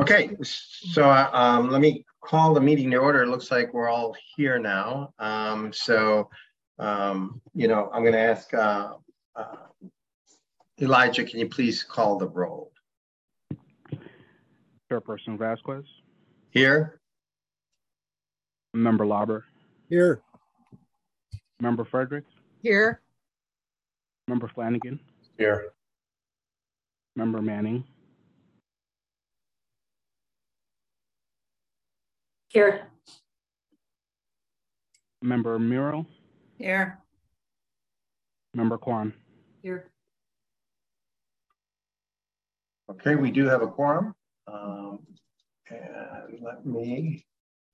Okay, so let me call the meeting to order. It looks like we're all here now. I'm going to ask Elijah, can you please call the roll? Chairperson Vasquez. Here. Member Lauber. Here. Member Frederick. Here. Member Flanagan. Here. Member Manning. Here. Member Muro. Here. Member Kwan. Here. Okay, we do have a quorum. And let me.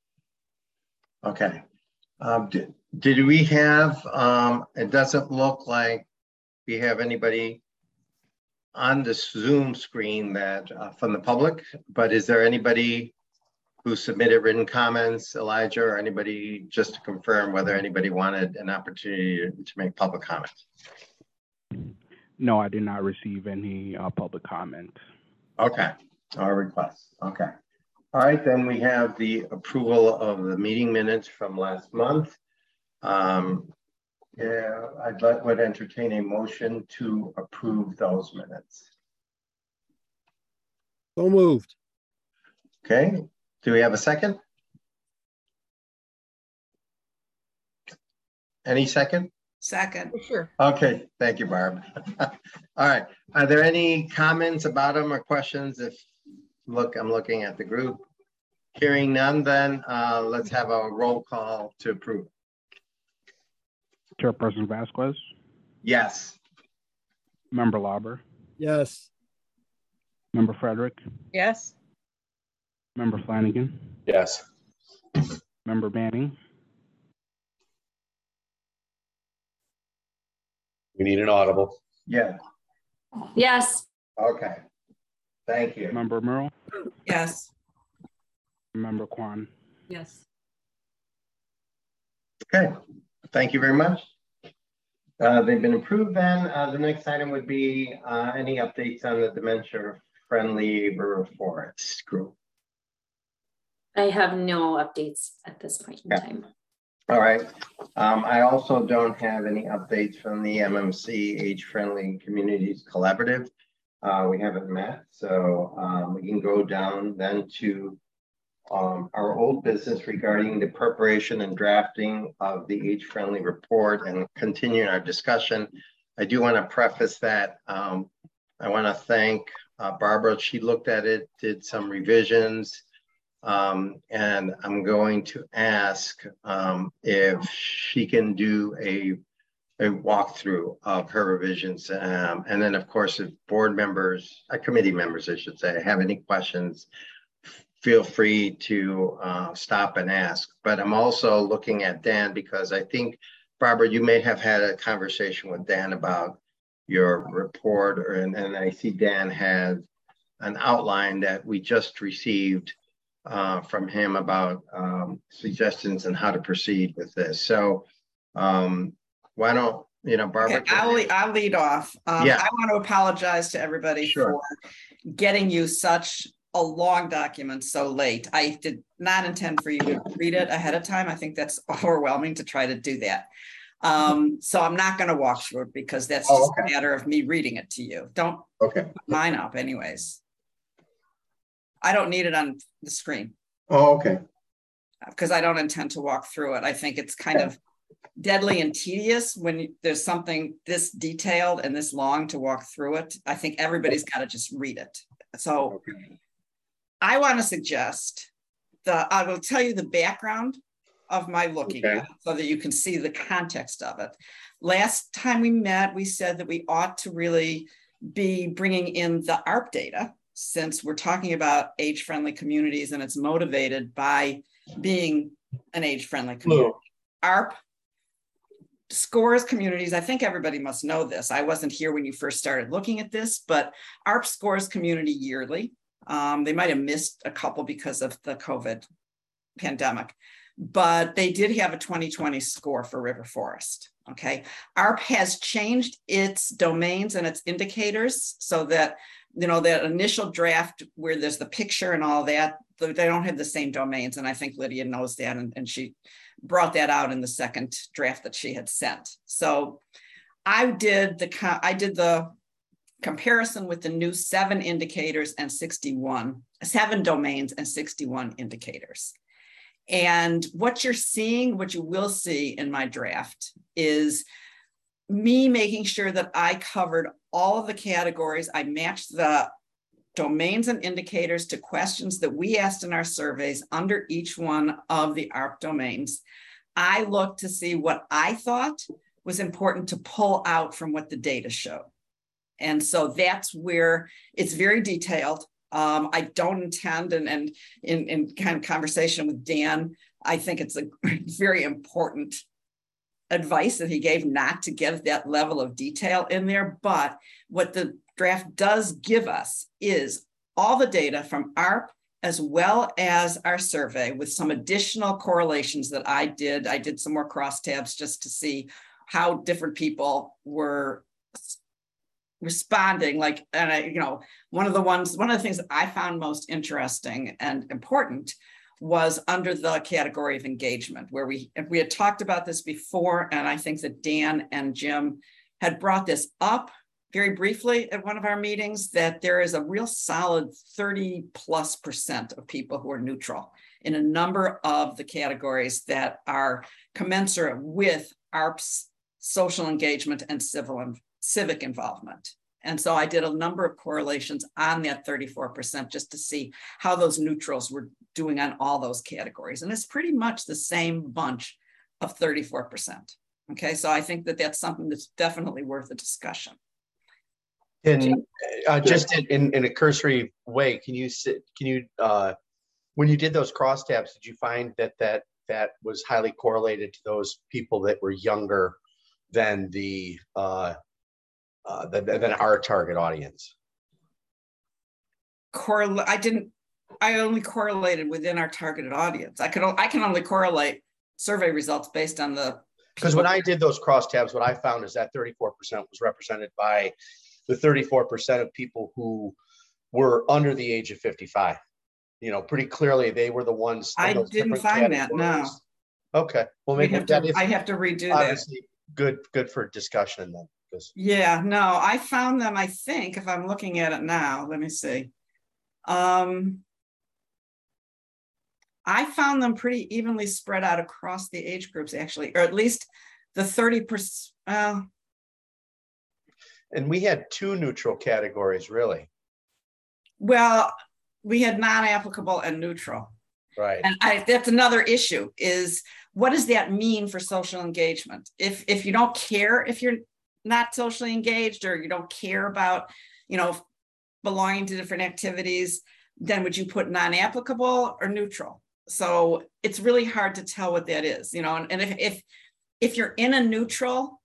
Okay. Did we have? It doesn't look like we have anybody on the Zoom screen that from the public. But is there anybody who submitted written comments, Elijah, or anybody, just to confirm whether anybody wanted an opportunity to make public comments? No, I did not receive any public comment. Okay, our request. Okay. All right, then we have the approval of the meeting minutes from last month. Would entertain a motion to approve those minutes. So moved. Okay, do we have a second? Any second? Second. Sure. Okay, thank you, Barb. All right, are there any comments about them or questions? I'm looking at the group. Hearing none, then let's have a roll call to approve. Chairperson Vasquez. Yes. Member Lauber. Yes. Member Frederick. Yes. Member Flanagan. Yes. Member Manning. We need an audible. Yeah. Yes. Okay. Thank you. Member Muro. Yes. Member Kwan. Yes. Okay. Thank you very much. They've been approved then. The next item would be any updates on the dementia-friendly river forest group. I have no updates at this point in time. All right. I also don't have any updates from the MMC Age-Friendly Communities Collaborative. We haven't met, so we can go down then to our old business regarding the preparation and drafting of the age-friendly report and continuing our discussion. I do want to preface that I want to thank Barbara. She looked at it, did some revisions, and I'm going to ask if she can do a walkthrough of her revisions. And then of course, if board members, committee members, I should say, have any questions, feel free to stop and ask. But I'm also looking at Dan because I think, Barbara, you may have had a conversation with Dan about your report, and I see Dan had an outline that we just received from him about suggestions on how to proceed with this. So why don't, Barbara? Okay, I'll lead off. Yeah. I want to apologize to everybody for getting you such a long document so late. I did not intend for you to read it ahead of time. I think that's overwhelming to try to do that. So I'm not going to walk through it because that's just a matter of me reading it to you. Don't put mine up anyways. I don't need it on the screen. Oh, okay. Because I don't intend to walk through it. I think it's kind of deadly and tedious when there's something this detailed and this long to walk through it. I think everybody's got to just read it. So I want to suggest I will tell you the background of my looking at it so that you can see the context of it. Last time we met, we said that we ought to really be bringing in the ARP data, since we're talking about age-friendly communities and it's motivated by being an age-friendly community. ARP scores communities. I think everybody must know this. I wasn't here when you first started looking at this, but ARP scores community yearly. They might have missed a couple because of the COVID pandemic, but they did have a 2020 score for River Forest. Okay. ARP has changed its domains and its indicators so that that initial draft where there's the picture and all that, they don't have the same domains. And I think Lydia knows that. And she brought that out in the second draft that she had sent. So I did the comparison with the new 7 indicators and 7 domains and 61 indicators. And what you will see in my draft is me making sure that I covered all of the categories. I matched the domains and indicators to questions that we asked in our surveys under each one of the ARP domains. I looked to see what I thought was important to pull out from what the data showed. And so that's where it's very detailed. I don't intend, and in kind of conversation with Dan, I think it's a very important advice that he gave not to get that level of detail in there. But what the draft does give us is all the data from ARP as well as our survey with some additional correlations that I did. I did some more crosstabs just to see how different people were responding. One of the things that I found most interesting and important was under the category of engagement, where we had talked about this before, and I think that Dan and Jim had brought this up very briefly at one of our meetings, that there is a real solid 30+% of people who are neutral in a number of the categories that are commensurate with ARP's social engagement and civic involvement. And so I did a number of correlations on that 34% just to see how those neutrals were doing on all those categories. And it's pretty much the same bunch of 34%. Okay, so I think that that's something that's definitely worth a discussion. And just in a cursory way, can you when you did those crosstabs, did you find that was highly correlated to those people that were younger than than our target audience? I only correlated within our targeted audience. I can only correlate survey results based on the. Because when I did those crosstabs, what I found is that 34% was represented by the 34% of people who were under the age of 55. Pretty clearly they were the ones. I didn't find that, no. Okay, well maybe I have to redo that. Obviously, good for discussion then. Yeah, no, I found them, I think, if I'm looking at it now, let me see. I found them pretty evenly spread out across the age groups, actually, or at least the 30%. And we had 2 neutral categories, really. Well, we had non-applicable and neutral. Right. And that's another issue, is what does that mean for social engagement? If you don't care, if you're not socially engaged, or you don't care about, belonging to different activities, then would you put non-applicable or neutral? So it's really hard to tell what that is, and if you're in a neutral,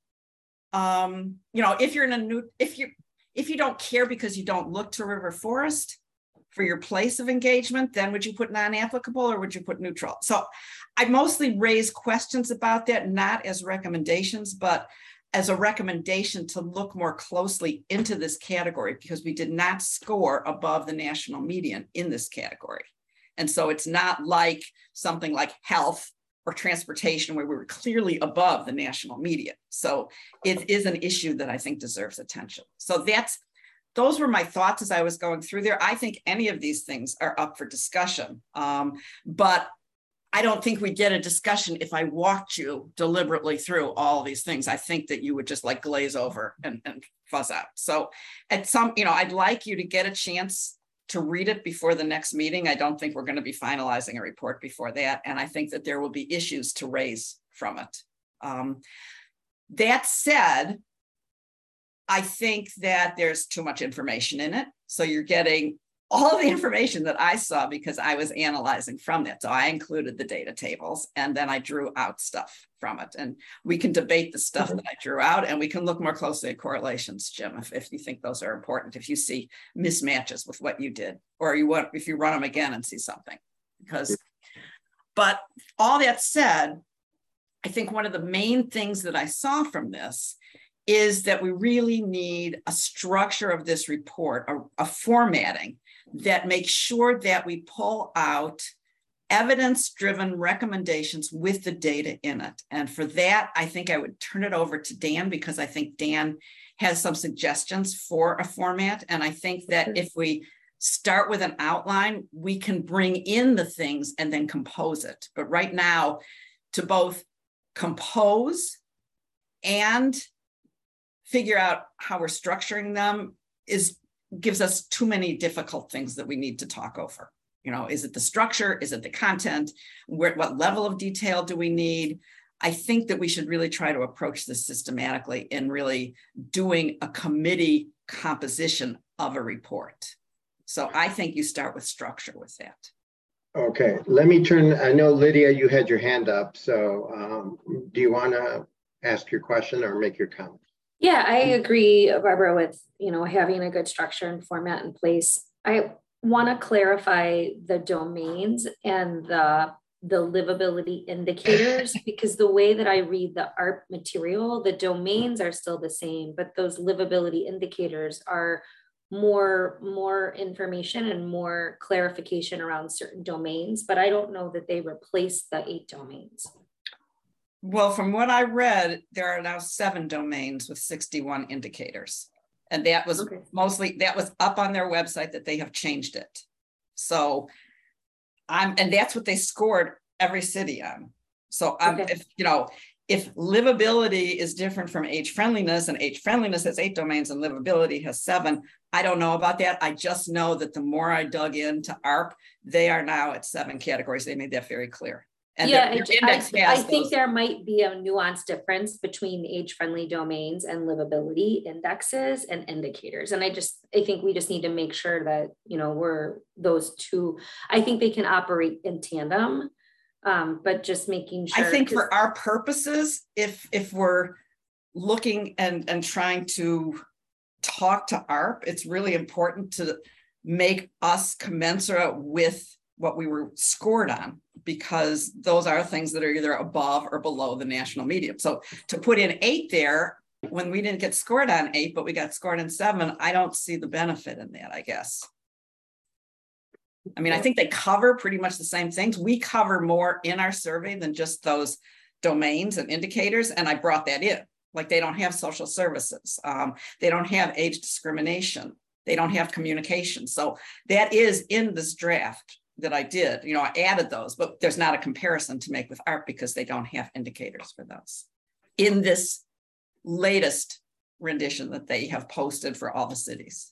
if you don't care because you don't look to River Forest for your place of engagement, then would you put non-applicable or would you put neutral? So I mostly raise questions about that, not as recommendations, but as a recommendation to look more closely into this category, because we did not score above the national median in this category. And so it's not like something like health or transportation where we were clearly above the national median. So it is an issue that I think deserves attention. So those were my thoughts as I was going through there. I think any of these things are up for discussion, but I don't think we get a discussion if I walked you deliberately through all of these things. I think that you would just glaze over and fuzz out. So I'd like you to get a chance to read it before the next meeting. I don't think we're going to be finalizing a report before that. And I think that there will be issues to raise from it. That said, I think that there's too much information in it. So you're getting all of the information that I saw because I was analyzing from that. So I included the data tables and then I drew out stuff from it. And we can debate the stuff that I drew out, and we can look more closely at correlations, Jim, if you think those are important, if you see mismatches with what you did, or if you run them again and see something. But all that said, I think one of the main things that I saw from this is that we really need a structure of this report, a formatting that makes sure that we pull out evidence-driven recommendations with the data in it. And for that, I think I would turn it over to Dan, because I think Dan has some suggestions for a format. And I think that if we start with an outline, we can bring in the things and then compose it. But right now, to both compose and figure out how we're structuring them gives us too many difficult things that we need to talk over. You know, is it the structure? Is it the content? What level of detail do we need? I think that we should really try to approach this systematically in really doing a committee composition of a report. So I think you start with structure with that. Okay, let me turn, I know Lydia, you had your hand up. So do you want to ask your question or make your comment? Yeah, I agree, Barbara, with, you know, having a good structure and format in place. I want to clarify the domains and the livability indicators, because the way that I read the ARP material, the domains are still the same, but those livability indicators are more information and more clarification around certain domains, but I don't know that they replace the 8 domains. Well, from what I read, there are now 7 domains with 61 indicators. And that was mostly, that was up on their website, that they have changed it. So and that's what they scored every city on. So if, you know, if livability is different from age friendliness, and age friendliness has 8 domains and livability has 7, I don't know about that. I just know that the more I dug into ARP, they are now at 7 categories. They made that very clear. And yeah, I think there might be a nuanced difference between age-friendly domains and livability indexes and indicators. And I think we just need to make sure that, you know, we're those two. I think they can operate in tandem, but just making sure. I think for our purposes, if we're looking and trying to talk to ARP, it's really important to make us commensurate with what we were scored on, because those are things that are either above or below the national median. So to put in 8 there, when we didn't get scored on 8, but we got scored on 7, I don't see the benefit in that, I guess. I mean, I think they cover pretty much the same things. We cover more in our survey than just those domains and indicators. And I brought that in. Like, they don't have social services. They don't have age discrimination. They don't have communication. So that is in this draft that I did. You know, I added those, but there's not a comparison to make with ARP because they don't have indicators for those in this latest rendition that they have posted for all the cities.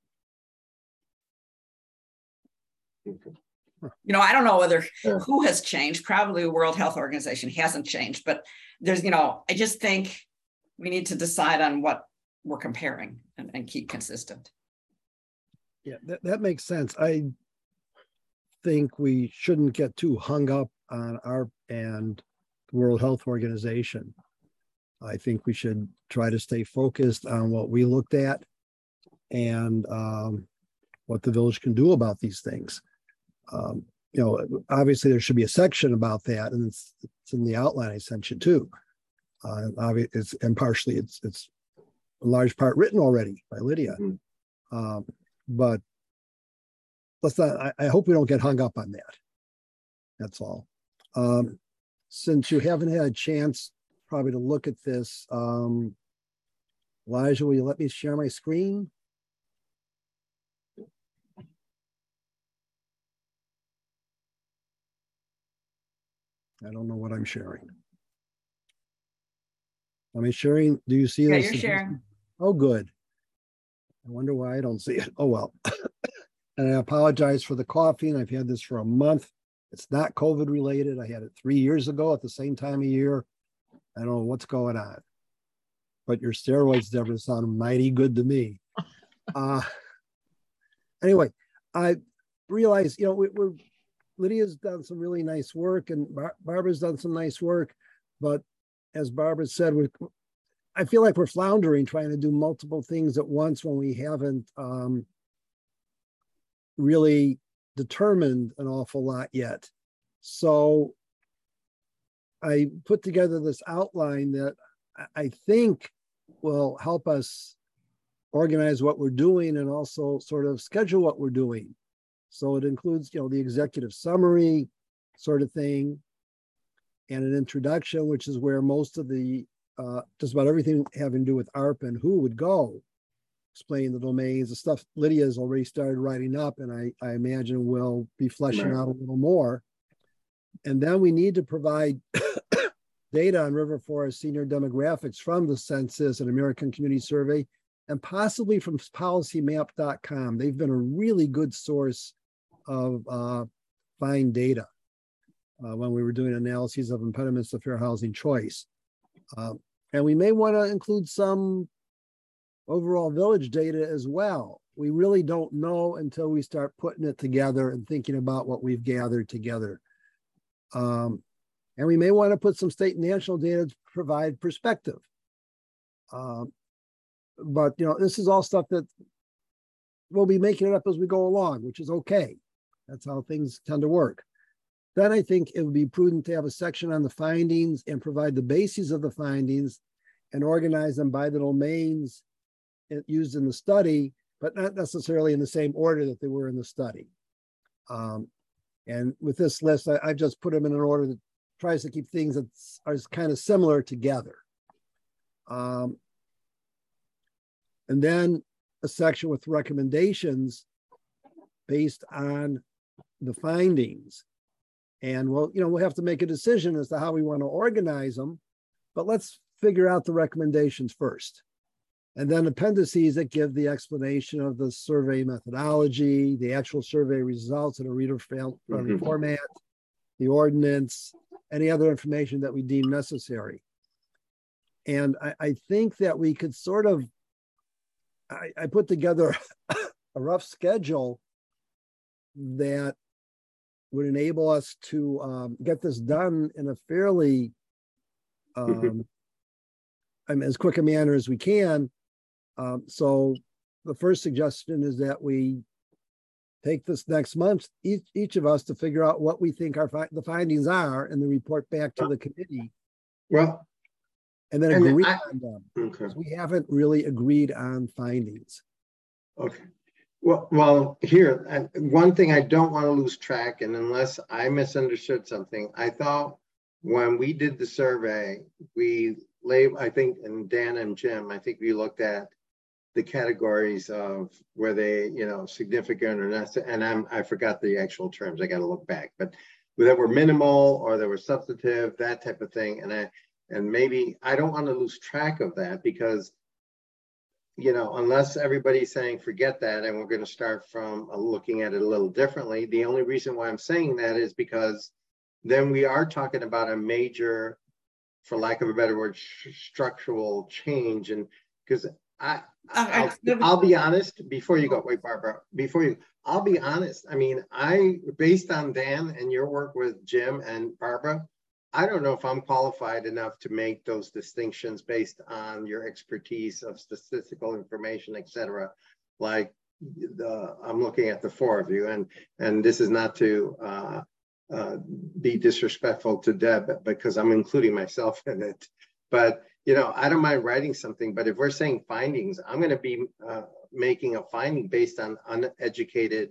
You know, I don't know whether who has changed. Probably the World Health Organization hasn't changed, but there's, you know, I just think we need to decide on what we're comparing and keep consistent. Yeah, that makes sense. I think we shouldn't get too hung up on ARP and the World Health Organization. I think we should try to stay focused on what we looked at and what the village can do about these things. You know, obviously there should be a section about that, and it's in the outline I sent you too. And partially it's a large part written already by Lydia. But let's not, I hope we don't get hung up on that. That's all. Since you haven't had a chance probably to look at this, Elijah, will you let me share my screen? I don't know what I'm sharing. Am I sharing? Do you see this? Yeah, you're sharing. Oh, good. I wonder why I don't see it. Oh, well. And I apologize for the coughing. I've had this for a month. It's not COVID related. I had it 3 years ago at the same time of year. I don't know what's going on. But your steroids, Deborah, sound mighty good to me. Anyway, I realize, you know, Lydia's done some really nice work, and Barbara's done some nice work. But as Barbara said, I feel like we're floundering trying to do multiple things at once when we haven't really determined an awful lot yet. So I put together this outline that I think will help us organize what we're doing and also sort of schedule what we're doing. So it includes, the executive summary sort of thing, and an introduction, which is where most of the, just about everything having to do with ARP and who would go, explain the domains, the stuff Lydia has already started writing up, and I imagine will be fleshing out a little more. And then we need to provide data on River Forest senior demographics from the census and American Community Survey, and possibly from policymap.com. They've been a really good source of find data when we were doing analyses of impediments to fair housing choice. And we may want to include some overall village data as well. We really don't know until we start putting it together and thinking about what we've gathered together. And we may want to put some state and national data to provide perspective. But this is all stuff that we'll be making it up as we go along, which is okay. That's how things tend to work. Then I think it would be prudent to have a section on the findings and provide the bases of the findings and organize them by the domains used in the study, but not necessarily in the same order that they were in the study. And with this list, I've just put them in an order that tries to keep things that are kind of similar together. And then a section with recommendations based on the findings. And we'll have to make a decision as to how we want to organize them, but let's figure out the recommendations first. And then appendices that give the explanation of the survey methodology, the actual survey results in a reader-friendly format, the ordinance, any other information that we deem necessary. And I think that we could sort of, I put together a rough schedule that would enable us to get this done in a fairly, as quick a manner as we can. So the first suggestion is that we take this next month, each of us, to figure out what we think the findings are, and then report back to the committee. Well, and then agree on them. Okay. We haven't really agreed on findings. Okay. Well, here, one thing I don't want to lose track, and unless I misunderstood something, I thought when we did the survey, I think, and Dan and Jim, I think we looked at the categories of were they, significant or not, and I forgot the actual terms. I got to look back, but that were minimal or they were substantive, that type of thing. And maybe I don't want to lose track of that because, unless everybody's saying forget that and we're going to start from looking at it a little differently. The only reason why I'm saying that is because then we are talking about a major, for lack of a better word, structural change. And because I'll be honest, before you go, wait, Barbara, I'll be honest. I mean, based on Dan and your work with Jim and Barbara, I don't know if I'm qualified enough to make those distinctions based on your expertise of statistical information, et cetera. Like I'm looking at the four of you, and this is not to be disrespectful to Deb because I'm including myself in it. But I don't mind writing something, but if we're saying findings, I'm going to be making a finding based on uneducated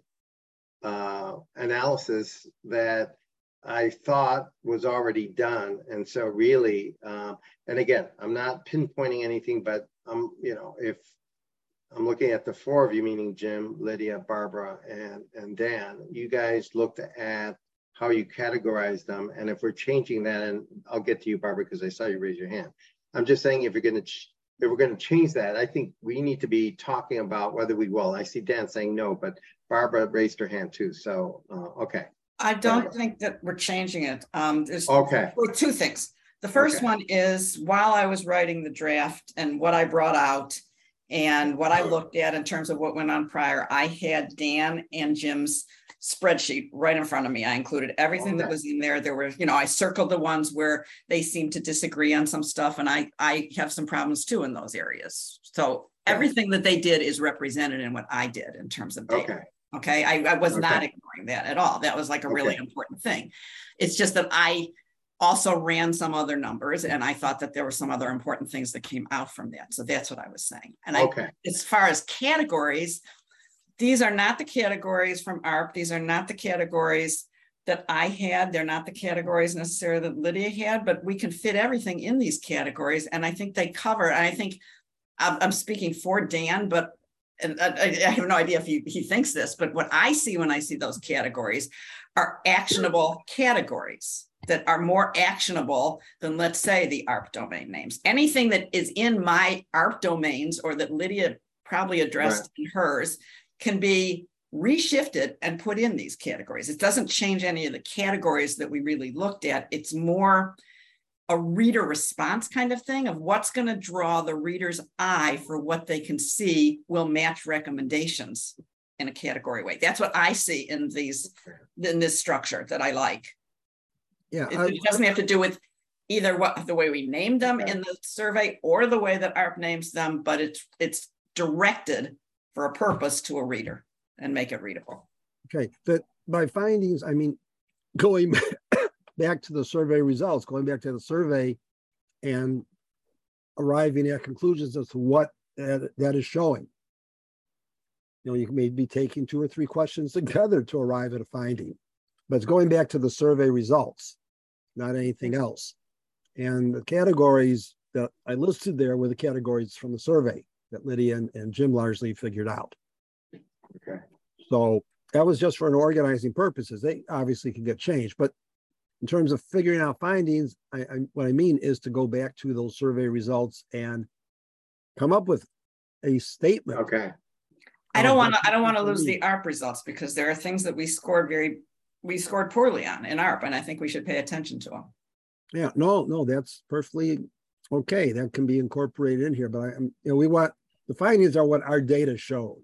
analysis that I thought was already done. And so really, and again, I'm not pinpointing anything, but if I'm looking at the four of you, meaning Jim, Lydia, Barbara, and Dan, you guys looked at how you categorize them. And if we're changing that, and I'll get to you, Barbara, because I saw you raise your hand. I'm just saying, if we're going to change that, I think we need to be talking about whether we will. I see Dan saying no, but Barbara raised her hand too. So, okay. I don't think that we're changing it. There's two things. The first one is, while I was writing the draft and what I brought out and what I looked at in terms of what went on prior, I had Dan and Jim's spreadsheet right in front of me. I included everything that was in there. There were, I circled the ones where they seemed to disagree on some stuff, and I have some problems too in those areas. So everything that they did is represented in what I did in terms of data. Okay. I was not ignoring that at all. That was like a really important thing. It's just that I also ran some other numbers, and I thought that there were some other important things that came out from that. So that's what I was saying. And Okay. as far as categories, these are not the categories from ARP. These are not the categories that I had. They're not the categories necessarily that Lydia had, but we can fit everything in these categories. And I think they cover, and I think I'm speaking for Dan, but and I have no idea if he thinks this, but what I see when I see those categories are actionable categories that are more actionable than, let's say, the ARP domain names. Anything that is in my ARP domains, or that Lydia probably addressed in hers, can be reshifted and put in these categories. It doesn't change any of the categories that we really looked at. It's more a reader response kind of thing of what's going to draw the reader's eye for what they can see will match recommendations in a category way. That's what I see in this structure that I like. Yeah, It doesn't have to do with either the way we named them in the survey or the way that ARP names them, but it's directed for a purpose to a reader and make it readable. okay. But by findings, I mean, going back to the survey results, going back to the survey and arriving at conclusions as to what that is showing. You know, you may be taking 2 or 3 questions together to arrive at a finding, but it's going back to the survey results, not anything else. And the categories that I listed there were the categories from the survey that Lydia and Jim largely figured out. Okay. So that was just for an organizing purposes. They obviously can get changed, but in terms of figuring out findings, what I mean is to go back to those survey results and come up with a statement. Okay. I don't want to lose the ARP results, because there are things that we scored poorly on in ARP, and I think we should pay attention to them. Yeah, no, that's perfectly okay. That can be incorporated in here, but we want the findings are what our data shows,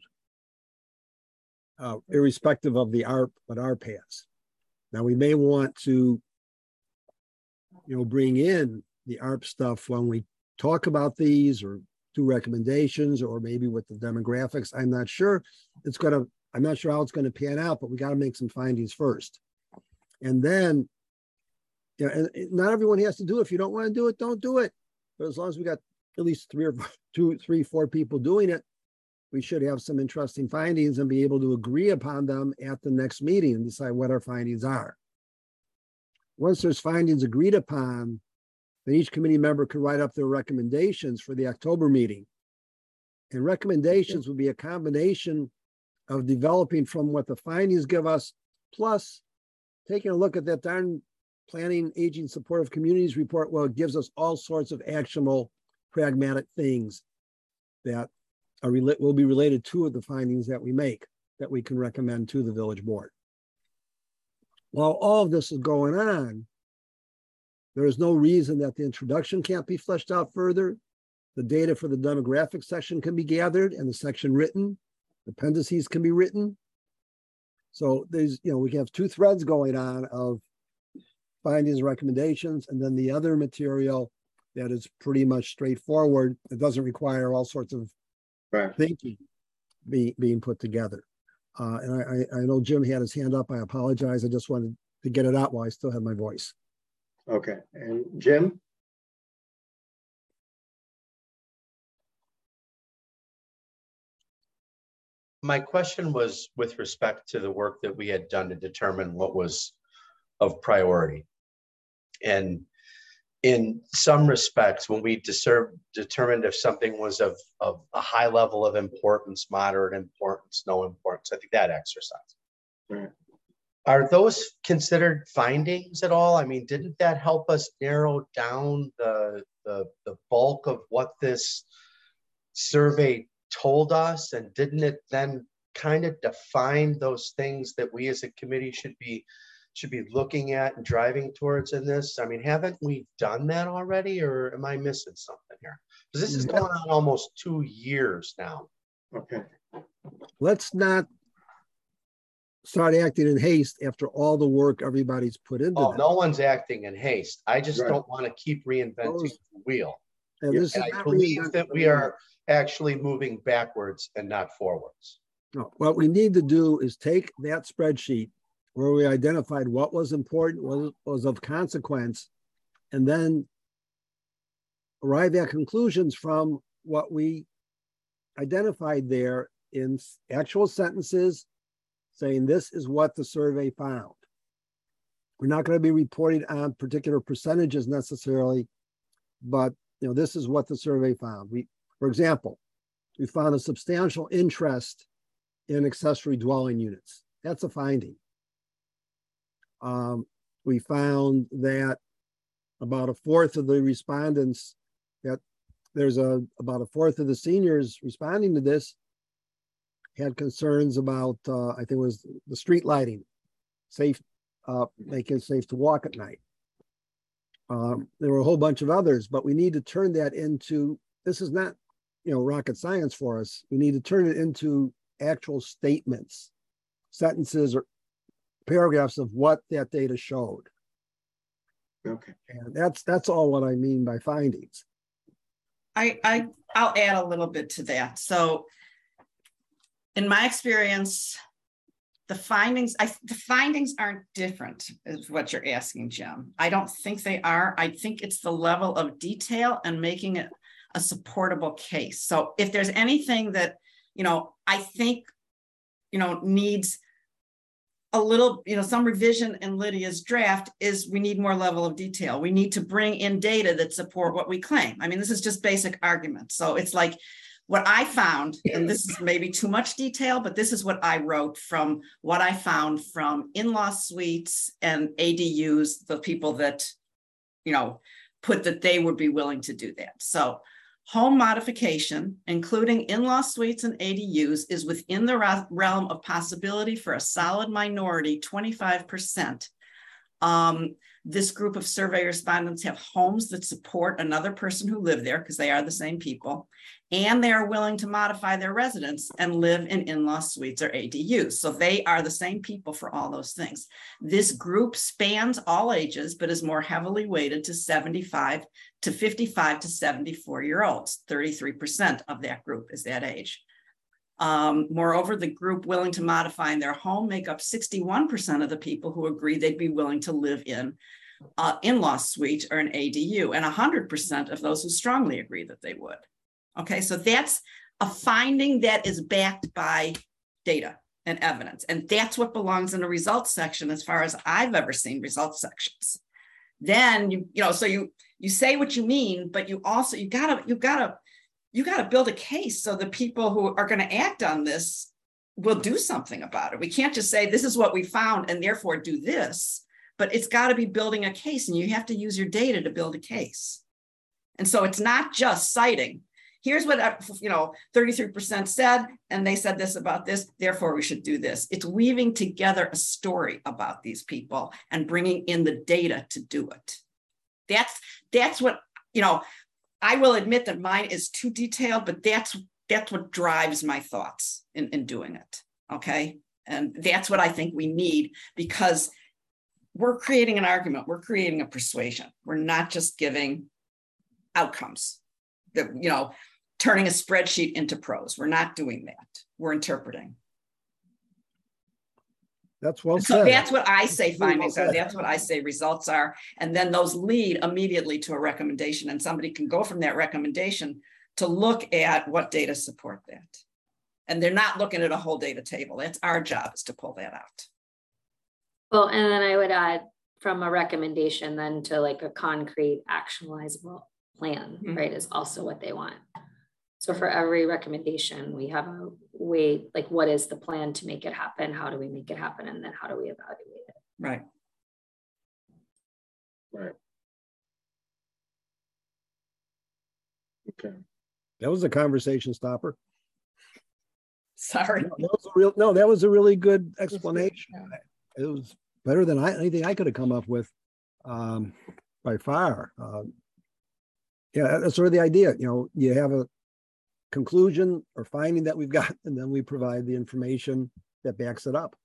irrespective of the ARP, what ARP has. Now we may want to, bring in the ARP stuff when we talk about these or do recommendations, or maybe with the demographics. I'm not sure I'm not sure how it's going to pan out, but we got to make some findings first. And then, and not everyone has to do it. If you don't want to do it, don't do it. But as long as we got at least 3 or 4 people doing it, we should have some interesting findings and be able to agree upon them at the next meeting and decide what our findings are. Once there's findings agreed upon, then each committee member could write up their recommendations for the October meeting. And recommendations would be a combination of developing from what the findings give us, plus taking a look at that darn Planning, Aging, Supportive Communities report. Well, it gives us all sorts of actionable, pragmatic things that will be related to the findings that we make, that we can recommend to the village board. While all of this is going on, there is no reason that the introduction can't be fleshed out further. The data for the demographic section can be gathered and the section written. The appendices can be written. So there's, we have 2 threads going on of findings, recommendations, and then the other material that is pretty much straightforward. It doesn't require all sorts of thinking being put together. And I know Jim had his hand up. I apologize. I just wanted to get it out while I still have my voice. Okay. And Jim? My question was with respect to the work that we had done to determine what was of priority. And in some respects, when we determined if something was of a high level of importance, moderate importance, no importance, I think that exercise. Right. Are those considered findings at all? I mean, didn't that help us narrow down the bulk of what this survey told us? And didn't it then kind of define those things that we as a committee should be looking at and driving towards in this? I mean, haven't we done that already, or am I missing something here? Because this is going on almost 2 years now. Okay. Let's not start acting in haste after all the work everybody's put into it. No one's acting in haste. I just don't want to keep reinventing the wheel. And I believe that we are actually moving backwards and not forwards. No, what we need to do is take that spreadsheet where we identified what was important, what was of consequence, and then arrive at conclusions from what we identified there in actual sentences saying this is what the survey found. We're not going to be reporting on particular percentages necessarily, but this is what the survey found. For example, we found a substantial interest in accessory dwelling units. That's a finding. We found that about a fourth of the respondents, that there's about a fourth of the seniors responding to this had concerns about, I think it was the street lighting, making it safe to walk at night. There were a whole bunch of others, but we need to turn that into, this is not, rocket science for us. We need to turn it into actual statements, sentences or paragraphs of what that data showed. Okay. And that's all what I mean by findings. I'll add a little bit to that. So in my experience, the findings aren't different, is what you're asking, Jim. I don't think they are. I think it's the level of detail and making it a supportable case. So if there's anything that, I think, needs a little, some revision in Lydia's draft is we need more level of detail. We need to bring in data that support what we claim. I mean, this is just basic argument. So it's like what I found, and this is maybe too much detail, but this is what I wrote from what I found from in-law suites and ADUs, the people that, put that they would be willing to do that. So home modification, including in-law suites and ADUs, is within the realm of possibility for a solid minority, 25%. This group of survey respondents have homes that support another person who lived there because they are the same people, and they are willing to modify their residence and live in in-law suites or ADUs. So they are the same people for all those things. This group spans all ages, but is more heavily weighted to 55 to 74-year-olds. 33% of that group is that age. Moreover, the group willing to modify in their home make up 61% of the people who agree they'd be willing to live in in-law suite or an ADU, and 100% of those who strongly agree that they would. Okay, so that's a finding that is backed by data and evidence, and that's what belongs in the results section as far as I've ever seen results sections. Then so you say what you mean, but you also you gotta build a case so the people who are going to act on this will do something about it. We can't just say this is what we found and therefore do this, but it's got to be building a case, and you have to use your data to build a case. And so it's not just citing, here's what 33% said, and they said this about this, therefore we should do this. It's weaving together a story about these people and bringing in the data to do it. That's what, I will admit that mine is too detailed, but that's what drives my thoughts in doing it, okay? And that's what I think we need, because we're creating an argument, we're creating a persuasion. We're not just giving outcomes, that turning a spreadsheet into prose. We're not doing that. We're interpreting. That's well so said. That's what I say findings are. That's what I say results are. And then those lead immediately to a recommendation, and somebody can go from that recommendation to look at what data support that. And they're not looking at a whole data table. That's our job, is to pull that out. Well, and then I would add from a recommendation then to like a concrete actionalizable plan, right, is also what they want. So for every recommendation, we have a way, like what is the plan to make it happen? How do we make it happen? And then how do we evaluate it? Right. Right. Okay. That was a conversation stopper. Sorry. That was a really good explanation. It was better than anything I could have come up with by far. Yeah, that's sort of the idea. You have a conclusion or finding that we've got, and then we provide the information that backs it up.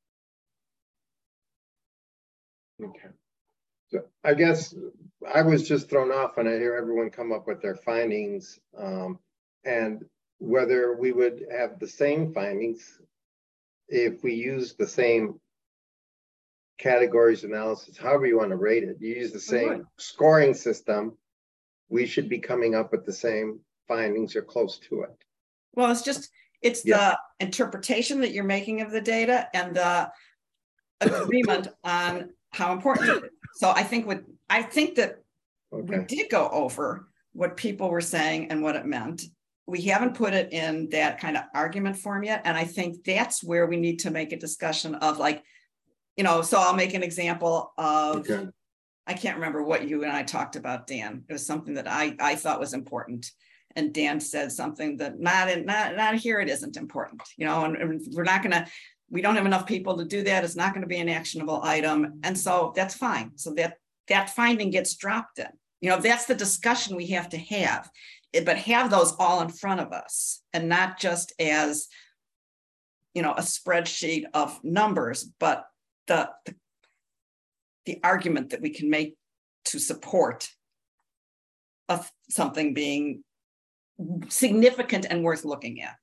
Okay. So I guess I was just thrown off when I hear everyone come up with their findings, and whether we would have the same findings if we use the same categories analysis, however you want to rate it, you use the same scoring system, we should be coming up with the same findings or close to it. Well, it's the interpretation that you're making of the data and the agreement on how important it is. So I think that we did go over what people were saying and what it meant. We haven't put it in that kind of argument form yet. And I think that's where we need to make a discussion of, like, you know, so I'll make an example of, I can't remember what you and I talked about, Dan. It was something that I thought was important. And Dan said something that not here, it isn't important, you know, and we don't have enough people to do that. It's not going to be an actionable item. And so that's fine. So that finding gets dropped in. You know, that's the discussion we have to have, but have those all in front of us and not just as, you know, a spreadsheet of numbers, but the argument that we can make to support of something being significant and worth looking at.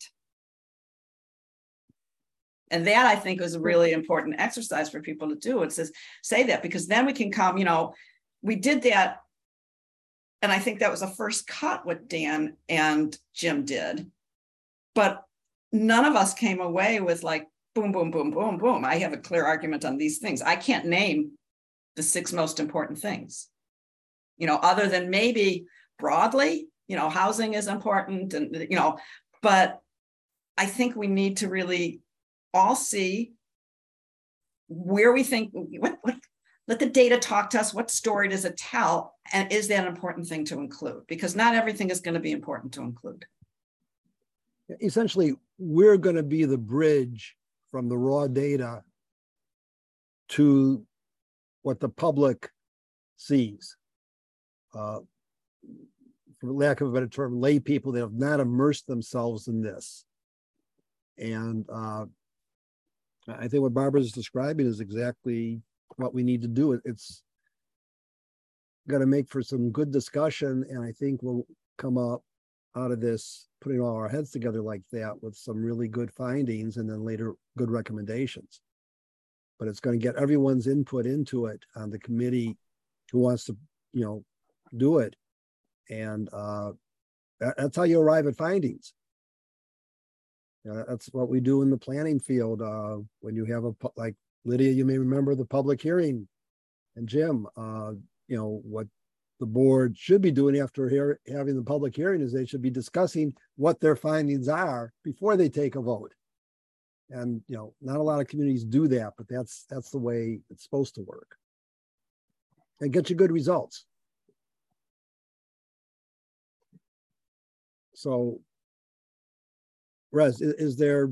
And that, I think, was a really important exercise for people to do. It says, say that, because then we can come, you know, we did that. And I think that was a first cut what Dan and Jim did. But none of us came away with like, boom, boom, boom, boom, boom. I have a clear argument on these things. I can't name the 6 most important things, you know, other than maybe broadly, you know, housing is important and, you know, but I think we need to really all see where we think, what let the data talk to us. What story does it tell? And is that an important thing to include? Because not everything is going to be important to include. Essentially, we're going to be the bridge from the raw data to what the public sees. For lack of a better term, lay people that have not immersed themselves in this. And I think what Barbara is describing is exactly what we need to do. It's got to make for some good discussion, and I think we'll come up out of this putting all our heads together like that with some really good findings and then later good recommendations. But it's going to get everyone's input into it on the committee who wants to, you know, do it. And that's how you arrive at findings. That's what we do in the planning field. When you have like Lydia, you may remember the public hearing, and Jim, you know, what the board should be doing after having the public hearing is they should be discussing what their findings are before they take a vote. And, you know, not a lot of communities do that, but that's the way it's supposed to work. And get you good results. So, Rez, is there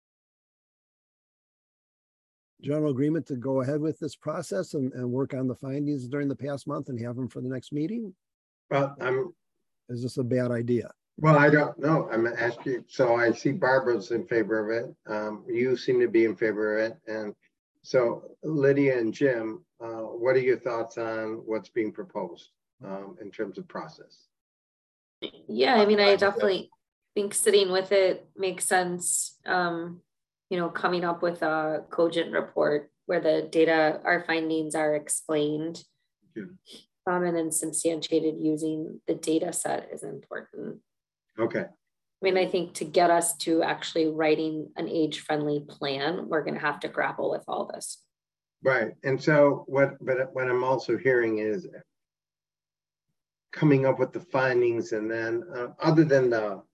general agreement to go ahead with this process and work on the findings during the past month and have them for the next meeting? Well, is this a bad idea? Well, I don't know. I'm asking. So I see Barbara's in favor of it. You seem to be in favor of it. And so Lydia and Jim, what are your thoughts on what's being proposed in terms of process? Yeah, I mean, I definitely think sitting with it makes sense. You know, coming up with a cogent report where the data, our findings are explained, and then substantiated using the data set is important. Okay. I mean, I think to get us to actually writing an age-friendly plan, we're going to have to grapple with all this. Right. And so what I'm also hearing is coming up with the findings, and then other than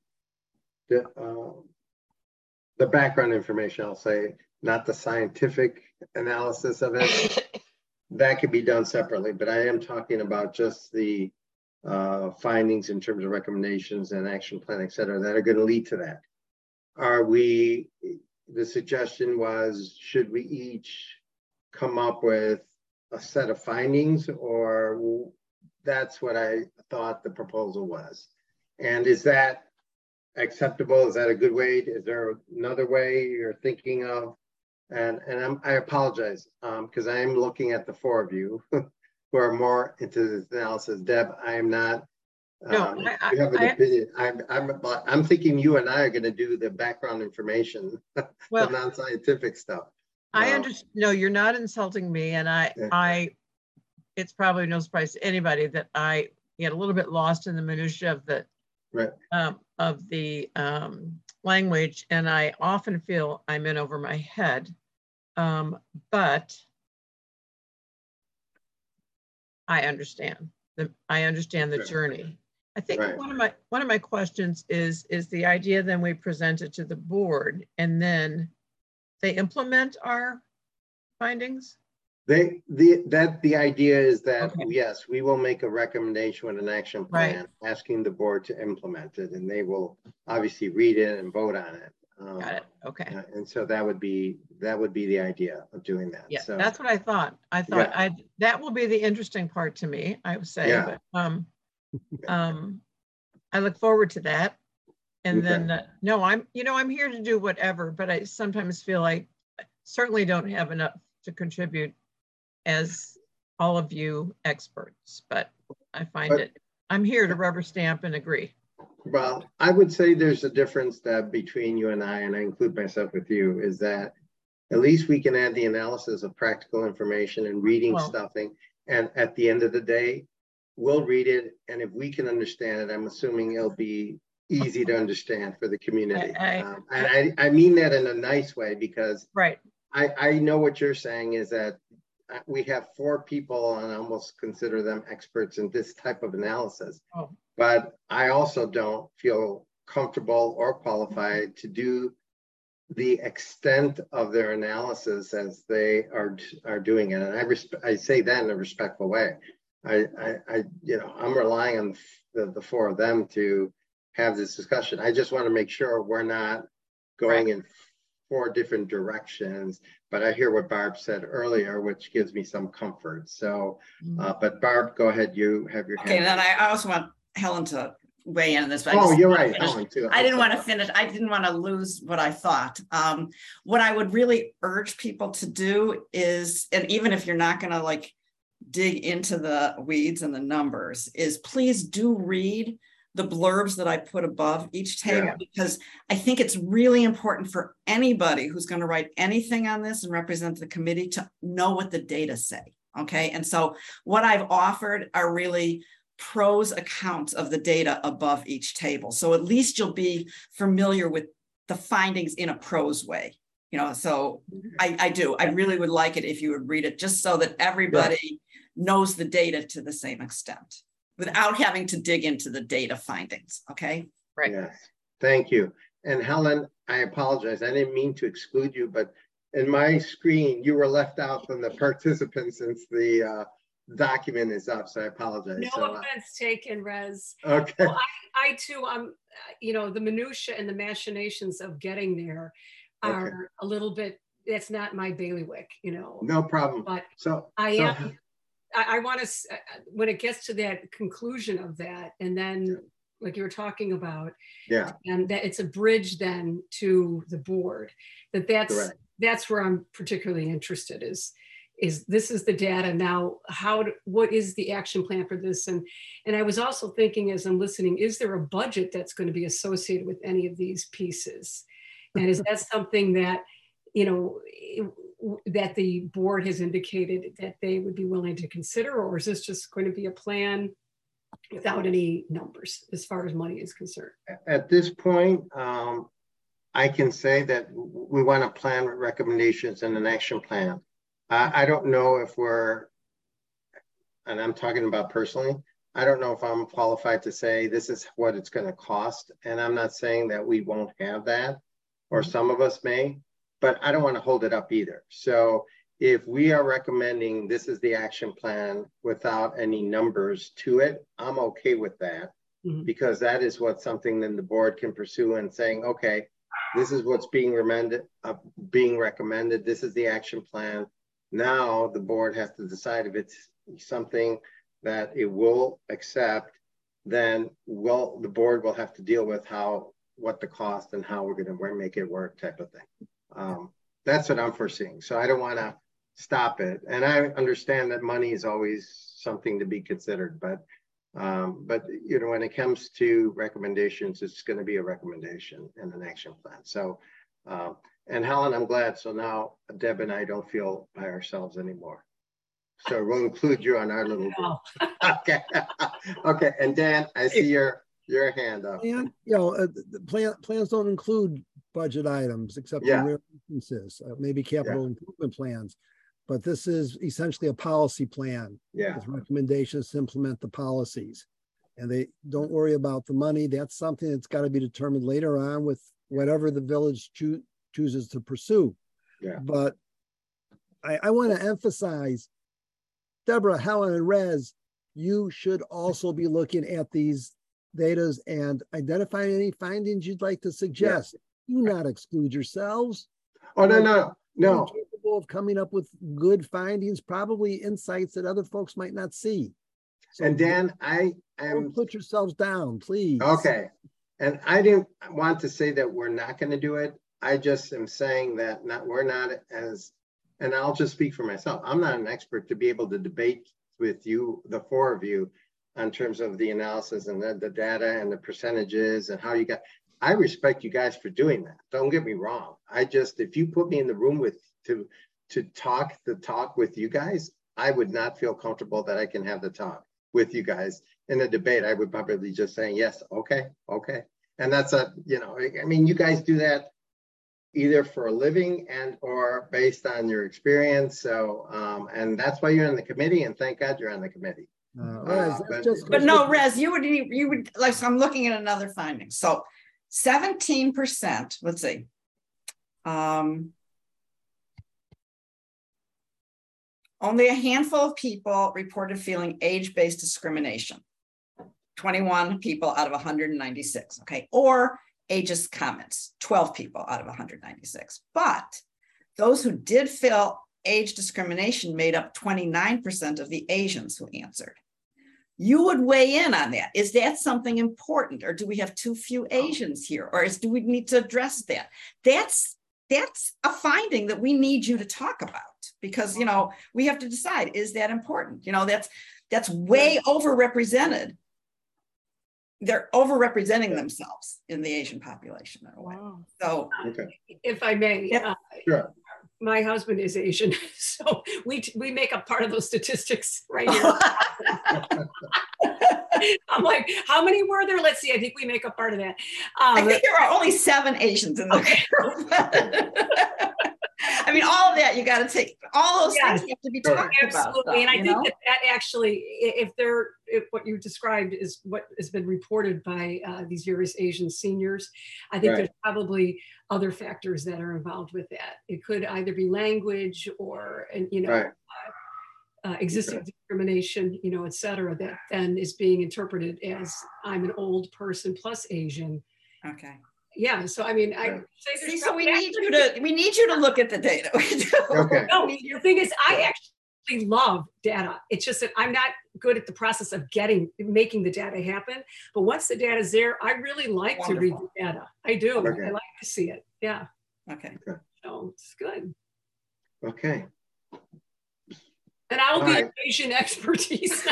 the background information, I'll say, not the scientific analysis of it, that could be done separately, but I am talking about just the findings in terms of recommendations and action plan, et cetera, that are going to lead to that. The suggestion was, should we each come up with a set of findings, or that's what I thought the proposal was? And is that acceptable? Is that a good way? Is there another way you're thinking of? And I apologize because I am looking at the 4 of you who are more into this analysis. Deb, I am not. No, you have an opinion. I'm thinking you and I are going to do the background information, well, the non-scientific stuff. I understand. No, you're not insulting me. And it's probably no surprise to anybody that I get a little bit lost in the minutia of the language, and I often feel I'm in over my head. But I understand the journey. I think one of my questions is the idea then we present it to the board and then they implement our findings? The idea is that, okay. Yes, we will make a recommendation with an action plan asking the board to implement it, and they will obviously read it and vote on it. Got it. Okay. And so that would be the idea of doing that. Yeah, so that's what I thought. That will be the interesting part to me, I would say. Yeah. But I look forward to that. And then no, I'm here to do whatever, but I sometimes feel like I certainly don't have enough to contribute as all of you experts, but I find I'm here to rubber stamp and agree. Well, I would say there's a difference that between you and I include myself with you, is that at least we can add the analysis of practical information and reading stuffing. And at the end of the day, we'll read it. And if we can understand it, I'm assuming it'll be easy to understand for the community. And I mean that in a nice way, because I know what you're saying is that we have 4 people and I almost consider them experts in this type of analysis. But I also don't feel comfortable or qualified to do the extent of their analysis as they are doing it. And I say that in a respectful way. I'm relying on the 4 of them to have this discussion. I just want to make sure we're not going in 4 different directions, but I hear what Barb said earlier, which gives me some comfort. So, but Barb, go ahead. You have your hand. Okay, then I also want Helen to weigh in on this. But you're right, Helen, too. I didn't want to finish. I didn't want to lose what I thought. What I would really urge people to do is, and even if you're not going to like dig into the weeds and the numbers, is please do read the blurbs that I put above each table, because I think it's really important for anybody who's going to write anything on this and represent the committee to know what the data say. Okay. And so what I've offered are really prose accounts of the data above each table. So at least you'll be familiar with the findings in a prose way. So I really would like it if you would read it, just so that everybody knows the data to the same extent, without having to dig into the data findings. Okay. Right. Yes. Thank you. And Helen, I apologize. I didn't mean to exclude you, but in my screen, you were left out from the participants since the document is up. So I apologize. No offense taken, Rez. Okay. Well, I too, the minutia and the machinations of getting there are a little bit, that's not my bailiwick, No problem. But so I want to, when it gets to that conclusion of that, and then like you were talking about, and that it's a bridge then to the board, that's where I'm particularly interested is this is the data now, what is the action plan for this? And I was also thinking as I'm listening, is there a budget that's going to be associated with any of these pieces? And is that something that, that the board has indicated that they would be willing to consider, or is this just going to be a plan without any numbers as far as money is concerned? At this point, I can say that we want a plan with recommendations and an action plan. I don't know if and I'm talking about personally, I don't know if I'm qualified to say this is what it's going to cost. And I'm not saying that we won't have that, or some of us may, but I don't want to hold it up either. So if we are recommending this is the action plan without any numbers to it, I'm okay with that, because that is something then the board can pursue and saying, okay, this is what's being recommended. This is the action plan. Now the board has to decide if it's something that it will accept, then the board will have to deal with what the cost and how we're going to make it work type of thing. That's what I'm foreseeing. So I don't want to stop it. And I understand that money is always something to be considered, but when it comes to recommendations, it's going to be a recommendation and an action plan. So And Helen, I'm glad. So now Deb and I don't feel by ourselves anymore. So we'll include you on our little group. Okay. Okay. And Dan, I see your hand up. And, the plans don't include budget items except in rare instances, maybe capital improvement plans. But this is essentially a policy plan with recommendations to implement the policies. And they don't worry about the money. That's something that's got to be determined later on with whatever the village chooses to pursue. Yeah. But I want to emphasize, Deborah, Helen, and Rez, you should also be looking at these data and identifying any findings you'd like to suggest. Do not exclude yourselves. Oh, no. You're capable of coming up with good findings, probably insights that other folks might not see. So and Dan, don't put yourselves down, please. Okay. And I didn't want to say that we're not going to do it. I just am saying that we're not as, and I'll just speak for myself. I'm not an expert to be able to debate with you, the four of you, in terms of the analysis and the data and the percentages and how you got. I respect you guys for doing that. Don't get me wrong. If you put me in the room to talk the talk with you guys, I would not feel comfortable that I can have the talk with you guys in a debate. I would probably just say, yes, okay. And that's you guys do that either for a living or based on your experience. So, and that's why you're in the committee, and thank God you're on the committee. But no, Rez, you would like, so I'm looking at another finding. So 17%, let's see. Only a handful of people reported feeling age-based discrimination. 21 people out of 196, okay? Or ageist comments, 12 people out of 196. But those who did feel age discrimination made up 29% of the Asians who answered. You would weigh in on that. Is that something important, or do we have too few Asians here, or do we need to address that? That's a finding that we need you to talk about, because we have to decide, is that important? That's way overrepresented. They're overrepresenting themselves in the Asian population in a way. Wow. So, if I may, sure. My husband is Asian, so we make up part of those statistics right here. I'm like, how many were there? Let's see. I think we make up part of that. I think there are only 7 Asians in the group. I mean, all of that you got to take. All those things have to be talked about. Absolutely, and I think that actually, if what you described is what has been reported by these various Asian seniors, I think there's probably other factors that are involved with that. It could either be language or, existing discrimination, et cetera, that then is being interpreted as I'm an old person plus Asian. Okay. Yeah, so I mean, I say so we need you to look at the data. Okay. No, the thing is, I actually love data. It's just that I'm not good at the process of making the data happen. But once the data is there, I really like to read the data. I do. Okay. I like to see it. Yeah. Okay. So it's good. Okay. And I'll be Asian expertise.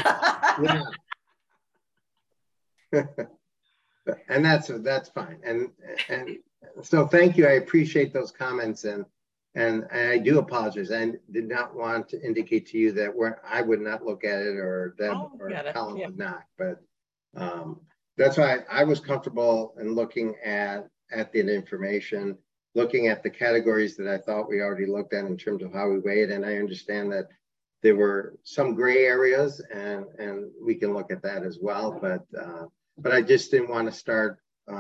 And that's fine. And so thank you. I appreciate those comments, and I do apologize. I did not want to indicate to you that I would not look at it, or Deb or Helen would not. But that's why I was comfortable in looking at the information, looking at the categories that I thought we already looked at in terms of how we weigh it. And I understand that there were some gray areas, and we can look at that as well. But I just didn't want to start,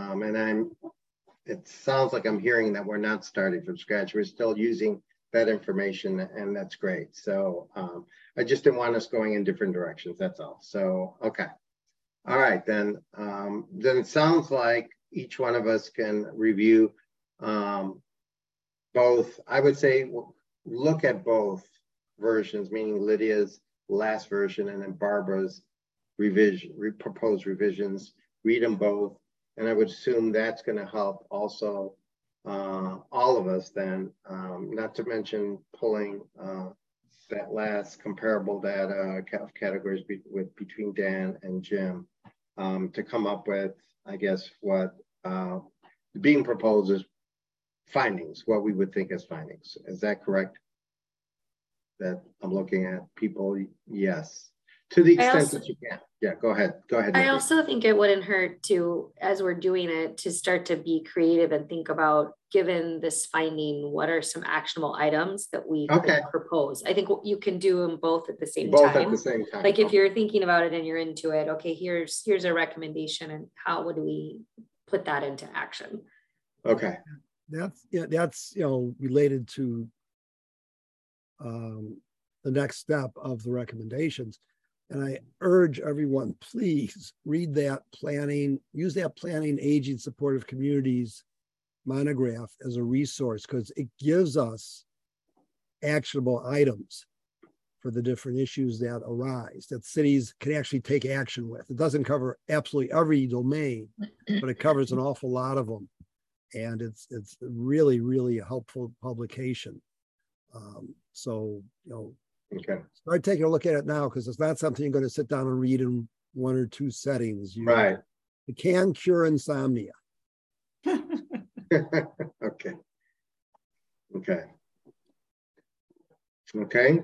it sounds like I'm hearing that we're not starting from scratch. We're still using that information, and that's great. So I just didn't want us going in different directions, that's all. So, okay. All right, then it sounds like each one of us can review both. I would say look at both versions, meaning Lydia's last version and then Barbara's proposed revisions, read them both. And I would assume that's going to help also all of us then, not to mention pulling that last comparable data of categories between Dan and Jim to come up with, I guess, what being proposed is findings, what we would think as findings. Is that correct? That I'm looking at people, yes. To the extent that you can. Yeah, go ahead. Go ahead. I Nikki. also think it wouldn't hurt to, as we're doing it, to start to be creative and think about, given this finding, what are some actionable items that we could propose? I think you can do them both at the same time. Both at the same time. Like if you're thinking about it and you're into it, okay, here's a recommendation, and how would we put that into action? Okay. That's related to the next step of the recommendations. And I urge everyone, please read that planning, use that planning aging supportive communities monograph as a resource, because it gives us actionable items for the different issues that arise that cities can actually take action with. It doesn't cover absolutely every domain, but it covers an awful lot of them. And it's really, really a helpful publication. Okay. Start taking a look at it now, because it's not something you're going to sit down and read in 1 or 2 settings. Right. It can cure insomnia. Okay. Okay. Okay.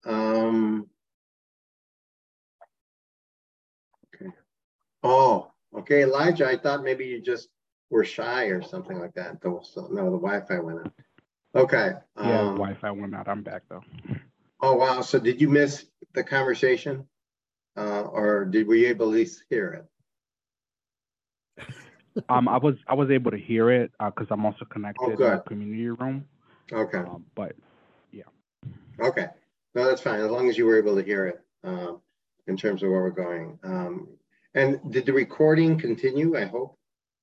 Okay. Oh, okay, Elijah, I thought maybe you just were shy or something like that. No, the Wi-Fi went out. Okay. Yeah, Wi-Fi went out. I'm back though. Oh wow! So did you miss the conversation, or were you able to at least hear it? I was able to hear it because I'm also connected in the community room. Okay. But yeah. Okay. No, that's fine as long as you were able to hear it in terms of where we're going. And did the recording continue? I hope.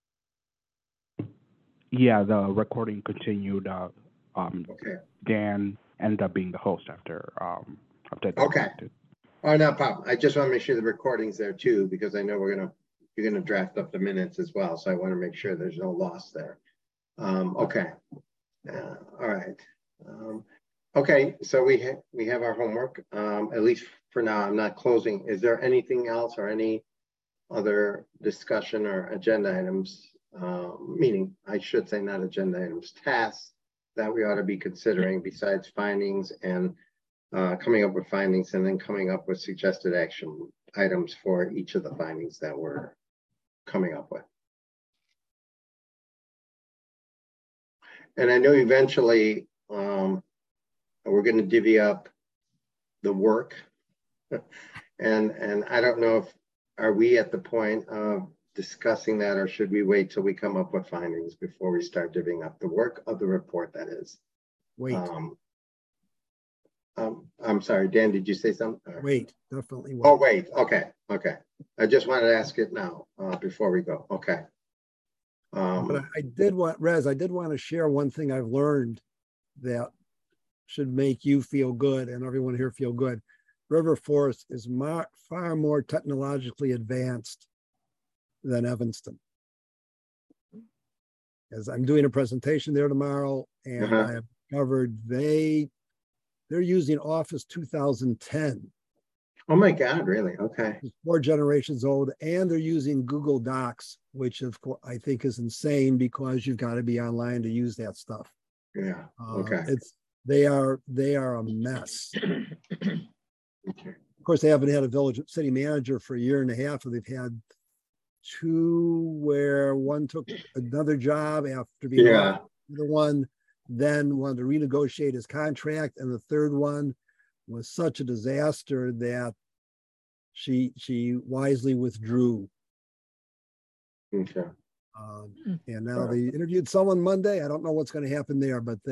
Yeah, the recording continued. Okay. Dan ended up being the host after Okay. Oh, no problem. I just want to make sure the recording's there too, because I know you're gonna draft up the minutes as well. So I want to make sure there's no loss there. Okay. All right. Okay. So we have our homework. At least for now. I'm not closing. Is there anything else or any other discussion or agenda items? Meaning, I should say not agenda items, tasks that we ought to be considering besides findings and coming up with findings, and then coming up with suggested action items for each of the findings that we're coming up with. And I know eventually we're going to divvy up the work, and I don't know if are we at the point of discussing that, or should we wait till we come up with findings before we start divvying up the work of the report? That is. Wait. I'm sorry, Dan, did you say something? Wait, definitely wait. Oh, wait. Okay. Okay. I just wanted to ask it now before we go. Okay. But I did want to share one thing I've learned that should make you feel good and everyone here feel good. River Forest is far more technologically advanced than Evanston. As I'm doing a presentation there tomorrow, and I have covered they're using Office 2010. Oh my God, really? Okay. It's 4 generations old, and they're using Google Docs, which of course I think is insane because you've got to be online to use that stuff. Yeah. Okay. They are a mess. Okay. Of course, they haven't had a village city manager for 1.5 years, and they've had 2 where one took another job after being the one, then wanted to renegotiate his contract, and the third one was such a disaster that she wisely withdrew. Okay. And now they interviewed someone Monday. I don't know what's going to happen there, but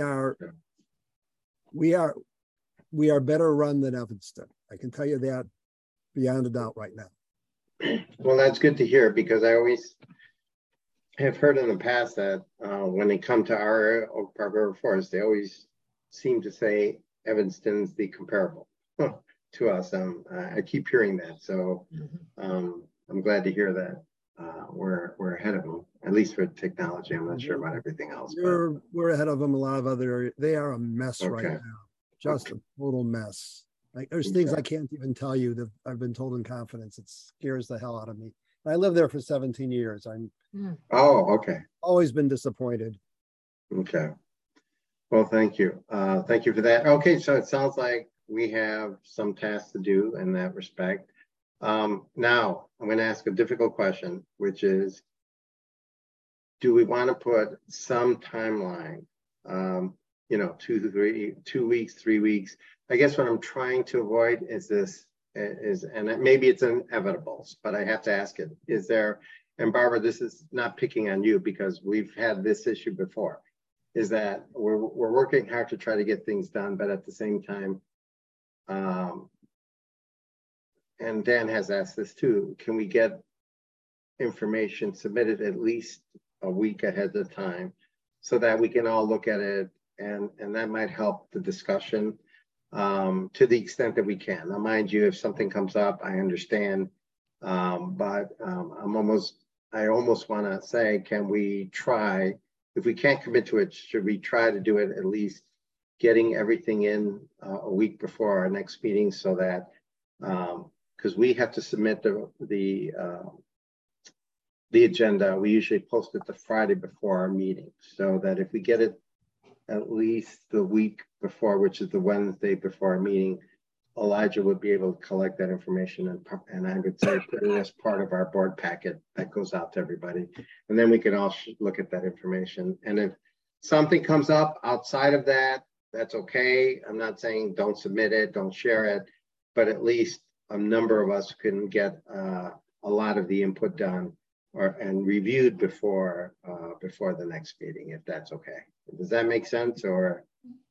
we are better run than Evanston. I can tell you that beyond a doubt right now. Well, that's good to hear, because I always have heard in the past that when they come to our Oak Park River Forest, they always seem to say Evanston's the comparable to us. I keep hearing that, so I'm glad to hear that we're ahead of them, at least for technology. I'm not sure about everything else. We're ahead of them. A lot of other areas. They are a mess right now, just a total mess. Like there's things I can't even tell you that I've been told in confidence. It scares the hell out of me. I lived there for 17 years. Always been disappointed. Okay. Well, thank you. Thank you for that. Okay, so it sounds like we have some tasks to do in that respect. Now, I'm going to ask a difficult question, which is, do we want to put some timeline? You know, 2 weeks, 3 weeks. I guess what I'm trying to avoid is this, and maybe it's inevitable, but I have to ask it. Is there, and Barbara, this is not picking on you because we've had this issue before, is that we're working hard to try to get things done, but at the same time, and Dan has asked this too, can we get information submitted at least a week ahead of time so that we can all look at it, and that might help the discussion to the extent that we can. Now, mind you, if something comes up, I understand, but I almost want to say, can we try, if we can't commit to it, should we try to do it at least getting everything in a week before our next meeting, so that, because we have to submit the agenda, we usually post it the Friday before our meeting, so that if we get it at least the week before, which is the Wednesday before our meeting, Elijah would be able to collect that information and I would say put it as part of our board packet that goes out to everybody. And then we can all look at that information. And if something comes up outside of that, that's okay. I'm not saying don't submit it, don't share it, but at least a number of us can get a lot of the input done and reviewed before the next meeting, if that's okay. Does that make sense? Or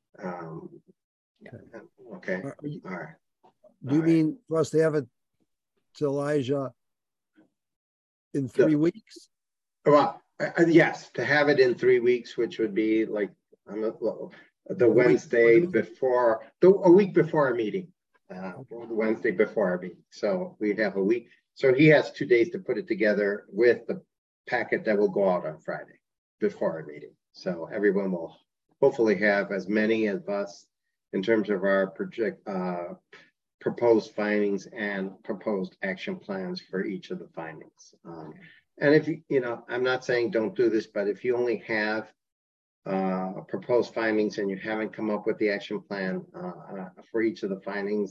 okay. All right. Do you mean for us to have it to Elijah in 3 weeks? Well, yes, to have it in 3 weeks, which would be like the Wednesday before, a week before our meeting, the Wednesday before our meeting. So we'd have a week. So he has 2 days to put it together with the packet that will go out on Friday before our meeting. So everyone will hopefully have as many of us in terms of our proposed findings and proposed action plans for each of the findings. And if you know, I'm not saying don't do this, but if you only have proposed findings and you haven't come up with the action plan for each of the findings,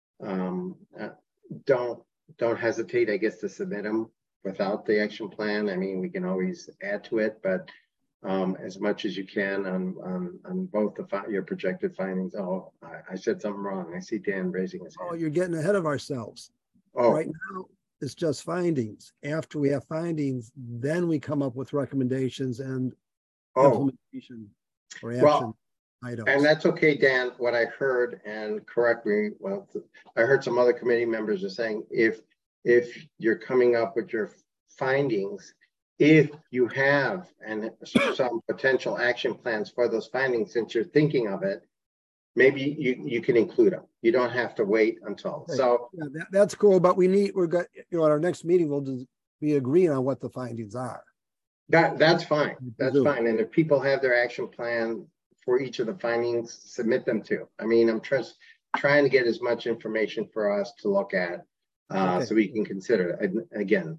don't hesitate, I guess, to submit them without the action plan. I mean, we can always add to it, but as much as you can on both your projected findings. Oh, I said something wrong. I see Dan raising his hand. Oh, you're getting ahead of ourselves. Oh. Right now, it's just findings. After we have findings, then we come up with recommendations and implementation or action items. And that's okay, Dan. What I heard, and correct me, well, I heard some other committee members are saying if you're coming up with your findings, if you have some potential action plans for those findings, since you're thinking of it, maybe you can include them. You don't have to wait until. Okay. So yeah, that's cool. But we're got, you know, at our next meeting, we'll just be agreeing on what the findings are. That's fine. That's fine. And if people have their action plan for each of the findings, submit them too. I mean, I'm just trying to get as much information for us to look at so we can consider it again.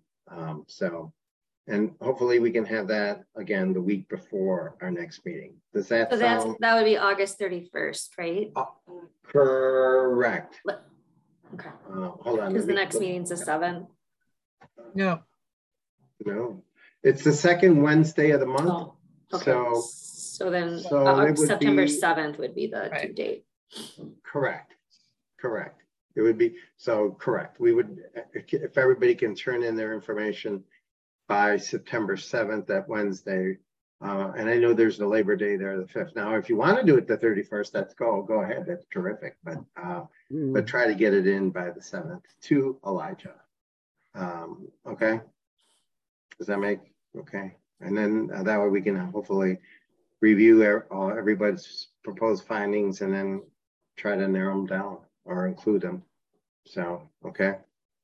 And hopefully we can have that again the week before our next meeting. Does that sound? That would be August 31st, right? Correct. Okay. Hold on. Because the next meeting's the 7th. No. No. It's the second Wednesday of the month. Oh, okay. So then September 7th would be the due date. Correct. It would be, so correct. We would, if everybody can turn in their information by September 7th, that Wednesday. And I know there's the Labor Day there, the 5th. Now, if you want to do it the 31st, that's go ahead. That's terrific. But try to get it in by the 7th to Elijah. Okay. Does that make okay? And then that way we can hopefully review everybody's proposed findings and then try to narrow them down or include them. So, okay.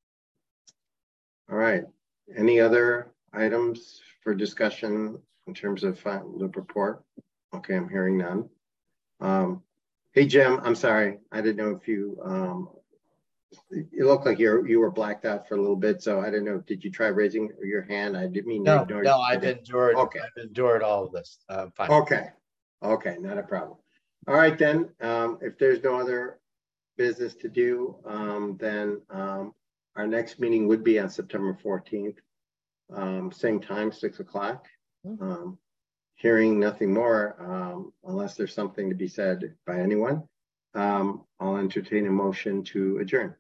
All right. Any other items for discussion in terms of the report? Okay, I'm hearing none. Hey, Jim, I'm sorry. I didn't know if you you look like you were blacked out for a little bit, so I don't know. Did you try raising your hand? I didn't mean to No, ignore no, you. I've endured. Okay. I've endured all of this. Fine. Okay. Okay, not a problem. All right, then. If there's no other business to do, then our next meeting would be on September 14th. Same time, 6 o'clock. Hearing nothing more, unless there's something to be said by anyone, I'll entertain a motion to adjourn.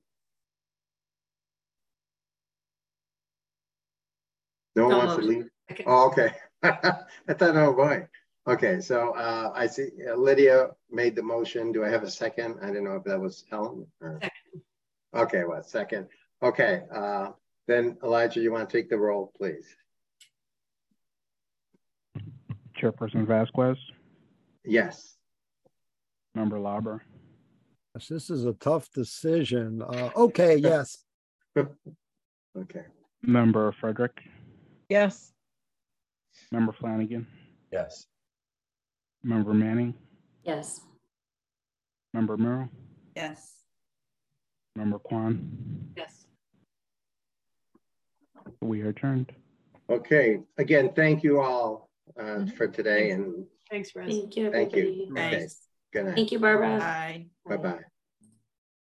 No one wants to leave? Oh, okay. I thought, oh boy. Okay, so I see Lydia made the motion. Do I have a second? I don't know if that was Helen. Or... Second. Okay, well, second. Okay, then Elijah, you want to take the roll, please? Chairperson Vasquez, Yes. Member Lauber, Gosh, this is a tough decision. Okay, yes. Okay. Member Frederick, Yes. Member Flanagan, Yes. Member Manning, Yes. Member Merrill, Yes. Member Kwan. Yes. We are adjourned. Okay. Again, thank you all for today, and Thanks, Russ. Thank you, thank you. everybody. Okay. Thanks. Good night. Thank you, Barbara. Bye. Bye-bye.